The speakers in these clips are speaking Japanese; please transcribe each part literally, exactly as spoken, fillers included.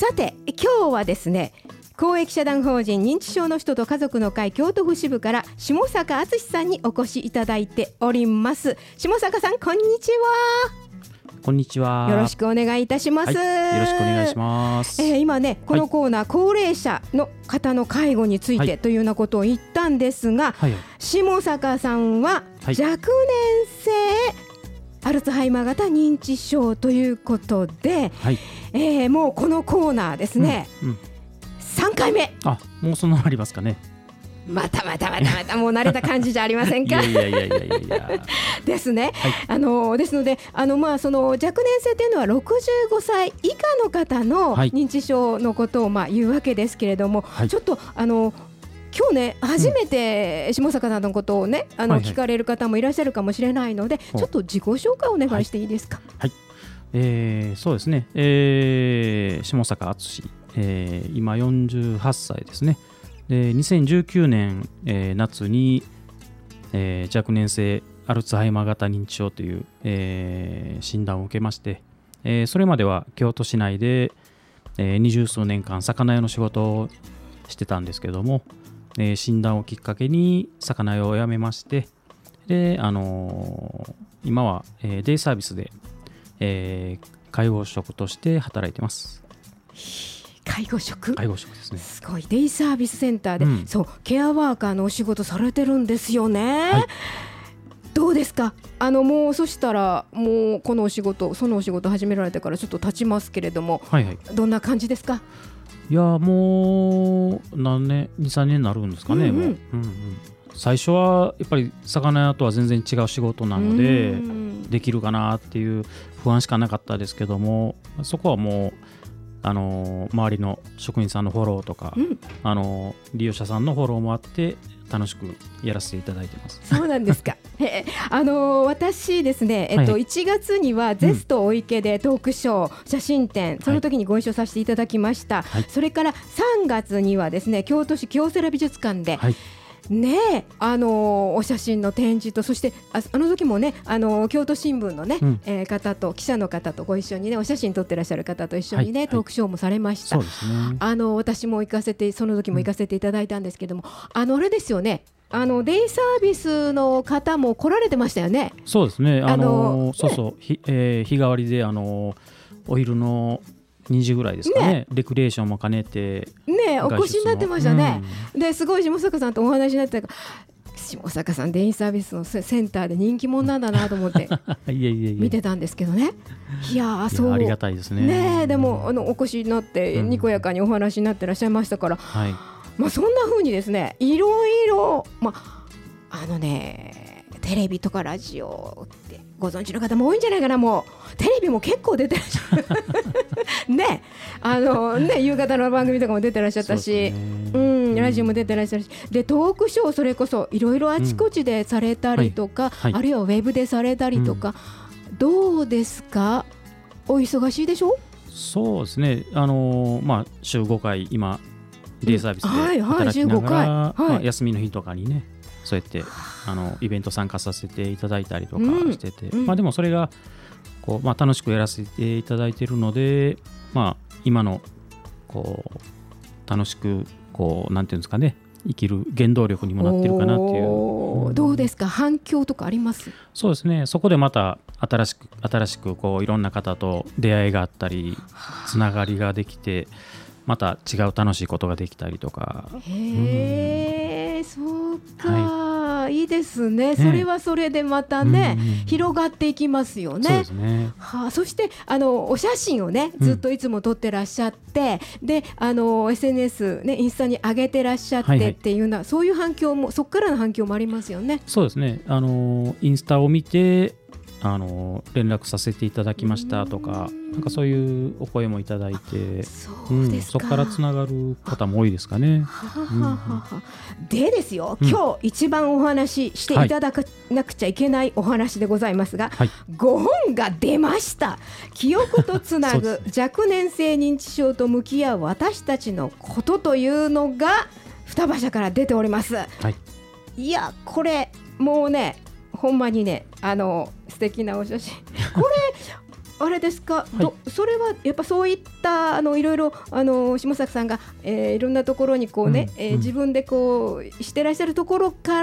さて今日はですね、公益社団法人認知症の人と家族の会京都府支部から下坂敦さんにお越しいただいております。下坂さん、こんにちは。 こんにちは。 よろしくお願いいたします。 はい、よろしくお願いします。 えー、今ねこのコーナー、はい、高齢者の方の介護について、はい、というようなことを言ったんですが、はい、下坂さんは若年性、はい、アルツハイマー型認知症ということで、はい、えー、もうこのコーナーですね、うんうん、さんかいめ。 あ、もうそんなのありますかね。 またまたまたまたもう慣れた感じじゃありませんか。 いやいやいやいやいやですね、はい、あのですのであの、まあ、その若年性というのはろくじゅうごさい以下の方の認知症のことをまあ言うわけですけれども、はい、ちょっとあの今日ね初めて下坂さんのことをね、うん、あの、はいはい、聞かれる方もいらっしゃるかもしれないので、ちょっと自己紹介をお願いしていいですか。 はい、はい、えー、そうですね、えー、下坂敦、えー、今よんじゅうはっさいですね。でにせんじゅうきゅうねん、えー、夏に、えー、若年性アルツハイマー型認知症という、えー、診断を受けまして、えー、それまでは京都市内で、えー、二十数年間魚屋の仕事をしてたんですけども、えー、診断をきっかけに魚屋を辞めまして、で、あのー、今は、えー、デイサービスで、えー、介護職として働いてます。 介護職介護職ですね。 すごい。デイサービスセンターで、うん、そうケアワーカーのお仕事されてるんですよね、はい、どうですか。あのもうそしたらもうこのお仕事そのお仕事始められてからちょっと経ちますけれども、はいはい、どんな感じですか。 いやもう何年 に,さん 年になるんですかね、うんうんもう、うんうん、最初はやっぱり魚屋とは全然違う仕事なので、できるかなっていう不安しかなかったですけども、そこはもうあの周りの職員さんのフォローとか、うん、あの利用者さんのフォローもあって楽しくやらせていただいてます。 そうなんですか。あの私ですね、えっとはい、いちがつにはゼストお池でトークショー、うん、写真展、その時にご一緒させていただきました、はい、それからさんがつにはですね京都市京セラ美術館で、はいね、あのー、お写真の展示と、そしてあ、あの時もね、あのー、京都新聞の、ねうんえー、方と記者の方とご一緒にねお写真撮ってらっしゃる方と一緒にね、はい、トークショーもされました、はいそうですね、あの私も行かせてその時も行かせていただいたんですけども、うん、あのあれですよね、あのデイサービスの方も来られてましたよね。 そうですね、あのー、そうそう、ねひえー、日替わりで、あのー、お昼のにじぐらいですか ね, ねレクリエーションも兼ねてねお越しになってましたね、うん、ですごい下坂さんとお話になってたから下坂さんデイサービスのセンターで人気者なんだなと思っていやいやいや見てたんですけどね。いやそういやありがたいです ね, ねでもあのお越しになってにこやかにお話になってらっしゃいましたから、うんはいまあ、そんな風にですねいろいろ、まあ、あのねテレビとかラジオってご存知の方も多いんじゃないかな。もうテレビも結構出てらっしゃるね、あのね夕方の番組とかも出てらっしゃったし、う、うん、ラジオも出てらっしゃるし、でトークショーそれこそいろいろあちこちでされたりとか、うんはいはい、あるいはウェブでされたりとか、うん、どうですか。お忙しいでしょ。 そうですね、あのーまあ、週ごかい今デイサービスで働きながら、はいはいまあ、休みの日とかにねそうやってあのイベント参加させていただいたりとかしてて、うんまあ、でもそれがこう、まあ、楽しくやらせていただいているので、まあ、今のこう楽しくこうなんていうんですかね生きる原動力にもなってるかなっていう、 うん、どうですか反響とかあります。 そうですね、そこでまた新しく新しくこういろんな方と出会いがあったりつながりができてまた違う楽しいことができたりとか。 へえ、うん、そうか、はい、いいですね。それはそれでまたね、うんうん、広がっていきますよね。 そうですね、 はあ、そしてあのお写真をねずっといつも撮ってらっしゃって、うん、であの エスエヌエス、ね、インスタに上げてらっしゃってっていうのは、はいはい、そういう反響もそこからの反響もありますよね。 そうですね、あのインスタを見てあの連絡させていただきましたとか、なんかそういうお声もいただいて、そうですか、うん、そこからつながる方も多いですかね。ははははうん、でですよ、今日一番お話ししていただかなくちゃいけないお話でございますが、はい、ごほんが出ました。記憶とつなぐ若年性認知症と向き合う私たちのことというのが双葉社から出ております、はい、いやこれもうねほんまにねあの素敵なお写真これあれですか、 はい、 どそれはやっぱそういったあのいろいろあの下坂さんが、えー、いろんなところにこうね、うんえーうん、自分でこうしてらっしゃるところから、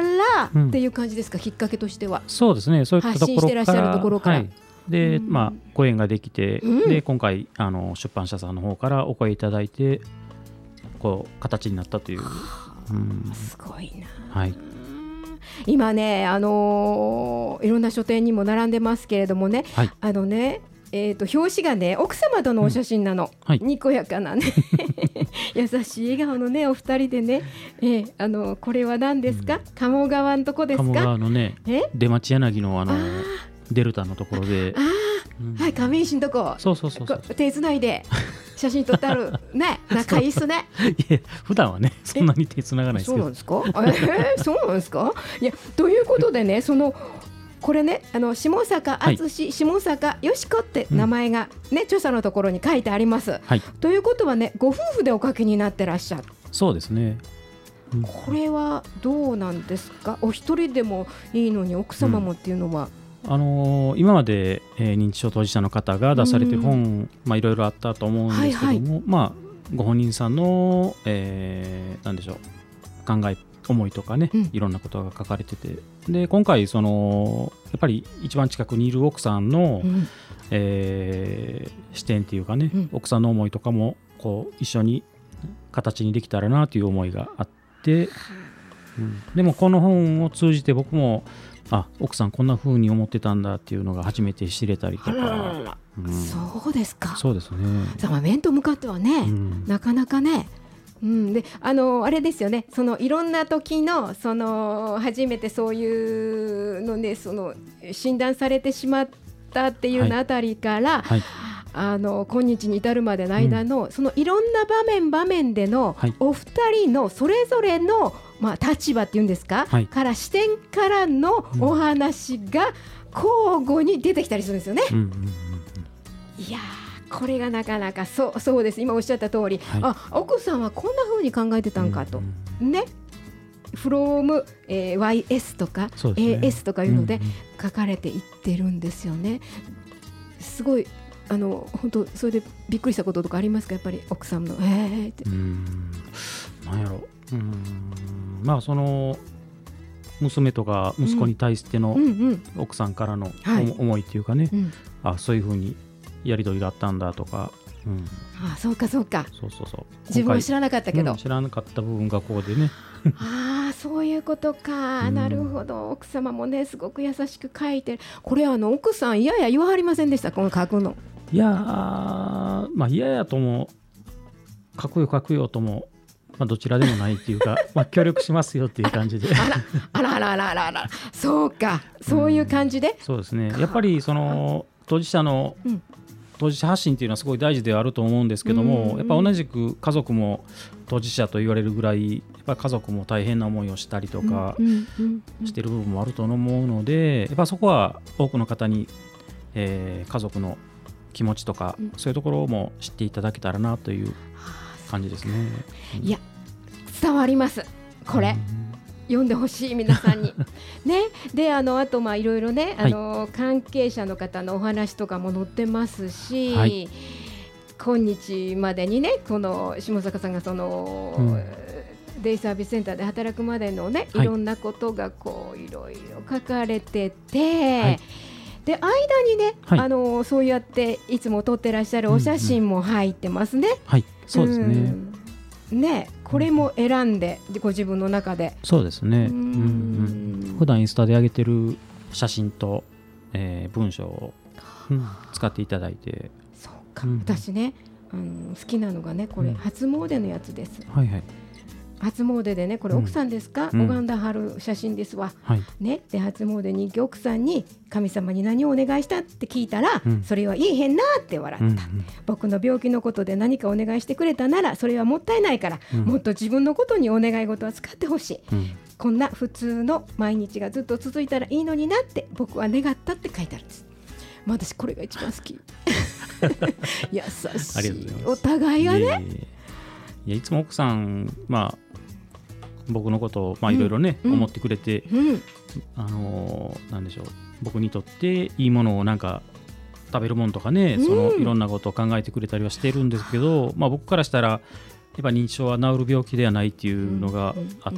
うん、っていう感じですか、きっかけとしては。 そうですね、そういったところから発信してらっしゃるところから、はい、 で、まあ、ご縁ができて、うん、で今回あの出版社さんの方からお声いただいてこう形になったという、 うん、すごいな、 はい、 今ね、あのー、いろんな書店にも並んでますけれどもね、はい、あのね、えー、と表紙がね奥様とのお写真なの、うんはい、にこやかなね優しい笑顔のねお二人でね、えー、あのこれは何ですか、うん、鴨川のとこですか。 鴨川のね出町柳のあのデルタのところで、 あ、うん、はい、上石のとこ、 そうそうそうそう、 手つないで写真撮ってあるね、仲いいっすねいや普段はねそんなに手つながないですけど。 そうなんですか、えー、そうなんですか。いやということでね、そのこれね、あの下坂敦、はい、下坂よしこって名前が、ね、うん、著者のところに書いてあります、はい、ということはね、ご夫婦でお書きになってらっしゃる。 そうですね、 うん、これはどうなんですか。お一人でもいいのに奥様もっていうのは、 うん、あのー、今まで、えー、認知症当事者の方が出されて本、うん、まあ、いろいろあったと思うんですけども、はいはい、まあ、ご本人さんの、えー、なんでしょう、考え思いとかね、うん、いろんなことが書かれてて、で今回そのやっぱり一番近くにいる奥さんの、うん、えー、視点っていうかね、うん、奥さんの思いとかもこう一緒に形にできたらなという思いがあって、うん、でもこの本を通じて僕もあ、奥さんこんな風に思ってたんだっていうのが初めて知れたりとか、 うん、そうですか。 そうですね。 面と向かってはね、うん、なかなかね、うん、であのあれですよね、そのいろんな時のその初めてそういうのね、その診断されてしまったっていうのあたりから、はいはい、あの今日に至るまでの間の、うん、そのいろんな場面場面での、はい、お二人のそれぞれの、まあ、立場っていうんですか、はい、から視点からのお話が交互に出てきたりするんですよね、うんうんうんうん、いやこれがなかなかそう、そうです、今おっしゃった通り、はい、あ、奥さんはこんな風に考えてたんかと、うんうん、ね、from、えー、ワイエス とか、ね、エーエス とかいうので書かれていってるんですよね、うんうん、すごいあの本当それでびっくりしたこととかありますか、やっぱり奥さんのえーって。うーん、 なんやろ、うーん、まあその娘とか息子に対しての奥さんからの、うんうんうん、思いっていうかね、はい、あ、そういう風にやり取りがあったんだとか、うん、 あ、そうかそうか、 そうそうそう、 自分は知らなかったけど、 うん、知らなかった部分がこうでねああ、そういうことか、うん、なるほど。奥様もねすごく優しく書いてる。これあの奥さんいやいや言わはりませんでした、この書くの。 いやー、まあいややとも書くよ書くよとも、まあ、どちらでもないっていうかまあ協力しますよっていう感じであらあらあらあらあら、そうか、そういう感じで、うん、 そうですね。やっぱりその当事者の、うん、当事者発信っていうのはすごい大事ではあると思うんですけども、うんうん、やっぱ同じく家族も当事者と言われるぐらい、やっぱ家族も大変な思いをしたりとかしてる部分もあると思うので、やっぱそこは多くの方に、えー、家族の気持ちとか、うん、そういうところも知っていただけたらなという感じですね、 うん、いや伝わりますこれ、うん、読んでほしい皆さんにね。であのあとまあいろいろね、あの、はい、関係者の方のお話とかも載ってますし、はい、今日までにねこの下坂さんがその、うん、デイサービスセンターで働くまでのね、いろんなことがこういろいろ書かれてて、はい、で間にね、はい、あのそうやっていつも撮ってらっしゃるお写真も入ってますね、うんうん、 はい、そうですね、 うん、ね、これも選んでご自分の中で。 そうですね、うんうん、普段インスタで上げてる写真と、えー、文章を、うん、使っていただいて。 そうか、うん、私ねあの好きなのがねこれ、うん、初詣のやつです、 はいはい、 初詣でねこれ奥さんですか、うん、拝んだはる写真ですわ、はい、ね、で初詣に行き奥さんに神様に何をお願いしたって聞いたら、うん、それは言いへんなって笑った、うんうん、僕の病気のことで何かお願いしてくれたならそれはもったいないから、うん、もっと自分のことにお願い事は使ってほしい、うん、こんな普通の毎日がずっと続いたらいいのになって僕は願ったって書いてあるんです。まあ、私これが一番好き優しいお互いがね。いやいやいつも奥さん、まあ、僕のことをいろいろね、うん、思ってくれて、うん、あのー、なんでしょう、僕にとっていいものをなんか食べるものとかね、そのいろんなことを考えてくれたりはしてるんですけど、まあ、僕からしたらやっぱ認知症は治る病気ではないっていうのがあって、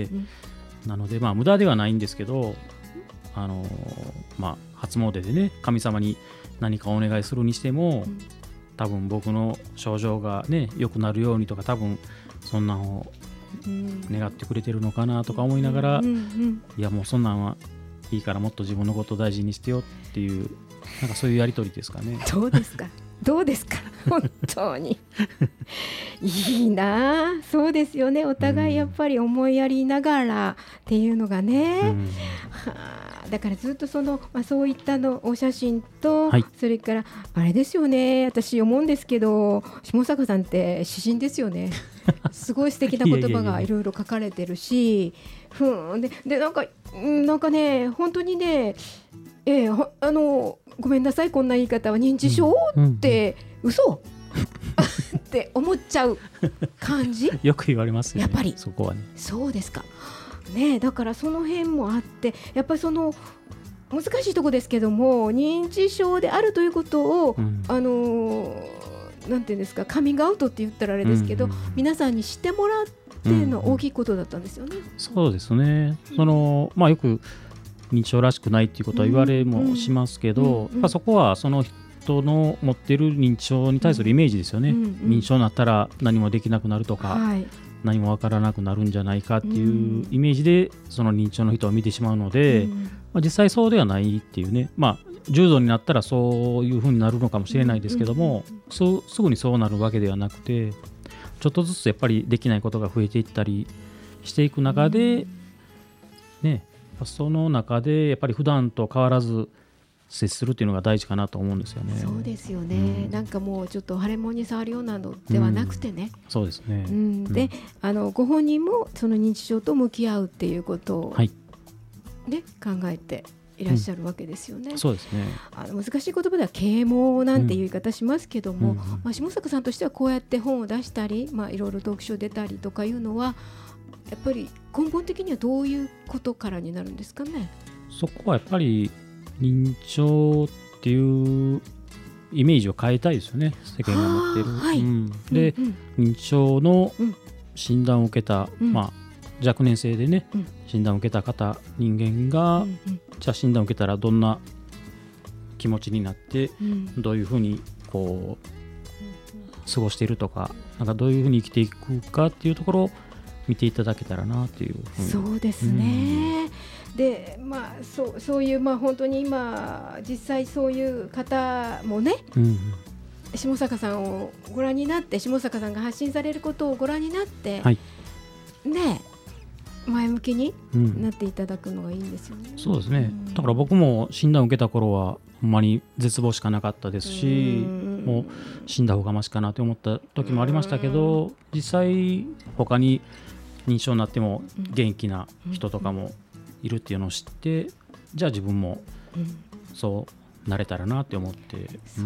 なのでまあ無駄ではないんですけど、あのまあ、初詣でね神様に何かお願いするにしても、多分僕の症状がね良くなるようにとか、多分そんなんを願ってくれてるのかなとか思いながら、いやもうそんなんはいいからもっと自分のことを大事にしてよっていう、なんかそういうやり取りですかね。 どうですかどうですか本当にいいな。そうですよね、お互いやっぱり思いやりながらっていうのがね、うん、はあ、だからずっとその、まあ、そういったのお写真と、はい、それからあれですよね、私思うんですけど下坂さんって詩人ですよねすごい素敵な言葉がいろいろ書かれてるし、ふんで、でなんかなんかね本当にね、えー、あのごめんなさいこんな言い方は認知症、うん、って嘘って思っちゃう感じよく言われますよね、 やっぱりそこはね。 そうですかね。だからその辺もあって、やっぱりその難しいところですけども、認知症であるということを、うん、あのなんていうんですか、カミングアウトって言ったらあれですけど、うんうん、皆さんに知ってもらっての大きいことだったんですよね、うんうん、 そうですね。その、まあ、よく認知症らしくないっていうことは言われもしますけど、うんうん、やっぱそこはその人の持ってる認知症に対するイメージですよね、うんうん、認知症になったら何もできなくなるとか、はい、何もわからなくなるんじゃないかっていうイメージでその認知症の人を見てしまうので、うんまあ、実際そうではないっていうね、まあ、重度になったらそういうふうになるのかもしれないですけども、うんうん、そうすぐにそうなるわけではなくて、ちょっとずつやっぱりできないことが増えていったりしていく中で、うんね、その中でやっぱり普段と変わらず接するっていうのが大事かなと思うんですよね。 そうですよね、うん、なんかもうちょっと腫れ物に触るようなのではなくてね、 うん、そうですね、 うん、で、うん、あのご本人もその認知症と向き合うっていうことを、はいね、考えていらっしゃるわけですよね、 うん、そうですね。 あの難しい言葉では啓蒙なんていう言い方しますけども、うんまあ、下坂さんとしてはこうやって本を出したり、まあ、いろいろトークショー出たりとかいうのはやっぱり根本的にはどういうことからになるんですかね。 そこはやっぱり認知症っていうイメージを変えたいですよね、世間が持ってる、はいうん、で、うんうん、認知症の診断を受けた、うんまあ、若年性でね、うん、診断を受けた方人間が、うんうん、じゃあ診断を受けたらどんな気持ちになって、うん、どういうふうにこう過ごしているとか、なんかどういうふうに生きていくかっていうところを見ていただけたらなというふうに。 そうですね、うん、でまあ、そう、そういう、まあ、本当に今実際そういう方もね、うん、下坂さんをご覧になって、下坂さんが発信されることをご覧になって、はい、ね、前向きになっていただくのがいいんですよね、 うん、そうですね、うん、だから僕も診断を受けた頃はほんまに絶望しかなかったですし、うん、もう死んだ方がましかなと思った時もありましたけど、うん、実際他に認知症になっても元気な人とかもいるっていうのを知って、じゃあ自分もそうなれたらなって思って、うん、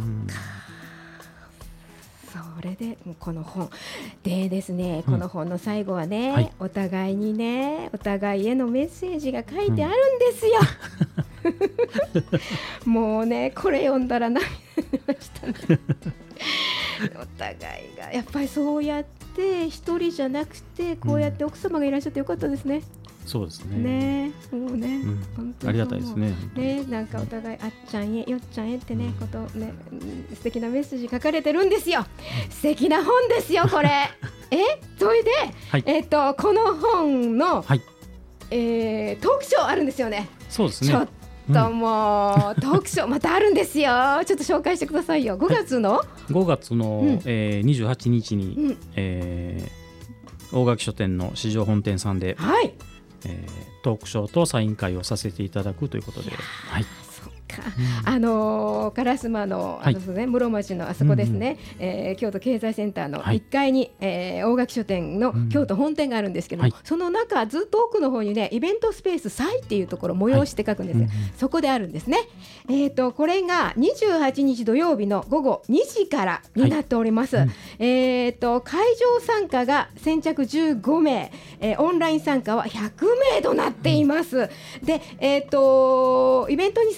それでこの本でですね、この本の最後はね、うんはい、お互いにね、お互いへのメッセージが書いてあるんですよ、うん、もうねこれ読んだら涙出ましたねお互いがやっぱりそうやって一人じゃなくてこうやって奥様がいらっしゃってよかったですね、 うん、そうですね、 ね、もうね、うん、本当にありがたいですね。 ね、なんかお互いあっちゃんへよっちゃんへってね、うん、ことね、素敵なメッセージ書かれてるんですよ。素敵な本ですよこれえ、それで、はい、えっとこの本の、はい、えー、トークショーあるんですよね。 そうですね。 ちょっともう、うん、トークショーまたあるんですよ。ちょっと紹介してくださいよ。ごがつのごがつの、うんえー、にじゅうはちにちに、うんえー、大垣書店の市場本店さんで、はいえー、トークショーとサイン会をさせていただくということで、はい、 うん、あのー、烏丸の、あのね、はい、室町のあそこですね、うんうんえー、京都経済センターのいっかいに、はいえー、大垣書店の京都本店があるんですけども、うんはい、その中ずっと奥の方にねイベントスペース祭っていうところ催しって書くんですよ、はいうんうん、そこであるんですね、えー、とこれがにじゅうはちにち土曜日のごごにじからになっております、はいうんえー、と会場参加が先着じゅうごめい、えー、オンライン参加はひゃくめいとなっています、うん、で、えー、とイベントに参加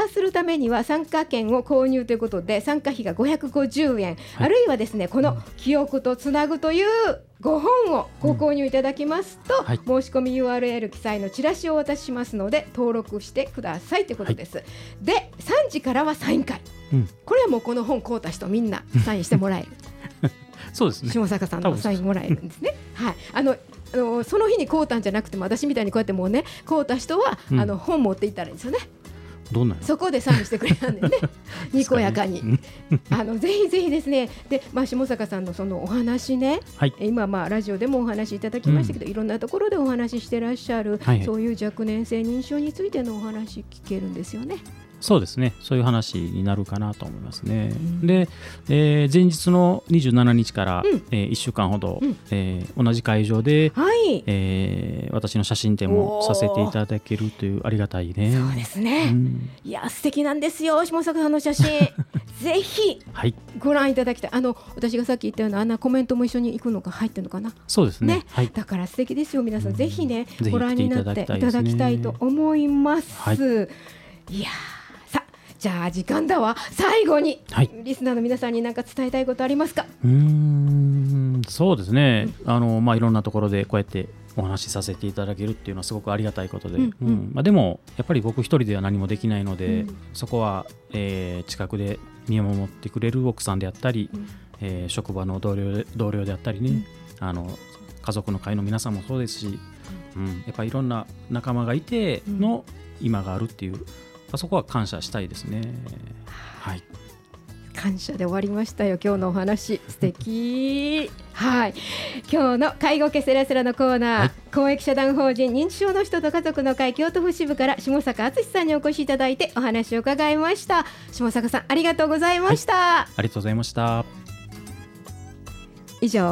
するためには参加券を購入ということで参加費がごひゃくごじゅうえん、はい、あるいはですねこの記憶とつなぐというごほんをご購入いただきますと、うんはい、申し込み ユーアールエル 記載のチラシをお渡ししますので登録してくださいということです、はい、でさんじからはサイン会、うん、これはもうこの本買うた人みんなサインしてもらえるそうですね、 下坂さんのサインもらえるんですね、はい、あのあのその日に買うたんじゃなくても私みたいにこうやってもうね買うた人は、うん、あの本持っていったらいいんですよね。 どんなそこでサインしてくれたんでねにこやかにあのぜひぜひですねで、まあ、下坂さんのそのお話ね、はい、今まあラジオでもお話いただきましたけど、うん、いろんなところでお話ししてらっしゃる、はいはい、そういう若年性認知症についてのお話聞けるんですよね。 そうですね、そういう話になるかなと思いますね、うん、で、えー、前日のにじゅうしちにちから、うんえー、いっしゅうかんほど、うんえー、同じ会場で、はいえー、私の写真展もさせていただけるというありがたいね。 そうですね、うん、いや素敵なんですよ下坂さんの写真ぜひご覧いただきたい、あの私がさっき言ったようなあんなコメントも一緒に行くのか入ってるのかな。 そうです ね, ね、はい、 だから素敵ですよ皆さん、うん、ぜひねご覧になっていただきたいと思います、はい、いやじゃあ時間だわ。最後に、はい、リスナーの皆さんに何か伝えたいことありますか？ うーんそうですね、うんあのまあ、いろんなところでこうやってお話しさせていただけるっていうのはすごくありがたいことで、うんうんまあ、でもやっぱり僕一人では何もできないので、うん、そこは、えー、近くで見守ってくれる奥さんであったり、うんえー、職場の同僚で、同僚であったりね、うん、あの家族の会の皆さんもそうですし、うん、やっぱりいろんな仲間がいての今があるっていう、そこは感謝したいですね。はい、 感謝で終わりましたよ今日のお話素敵はい今日の介護ケセラセラのコーナー、はい、公益社団法人認知症の人と家族の会京都府支部から下坂敦さんにお越しいただいてお話を伺いました。下坂さんありがとうございました、はい、 ありがとうございました。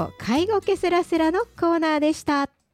以上介護ケセラセラのコーナーでした。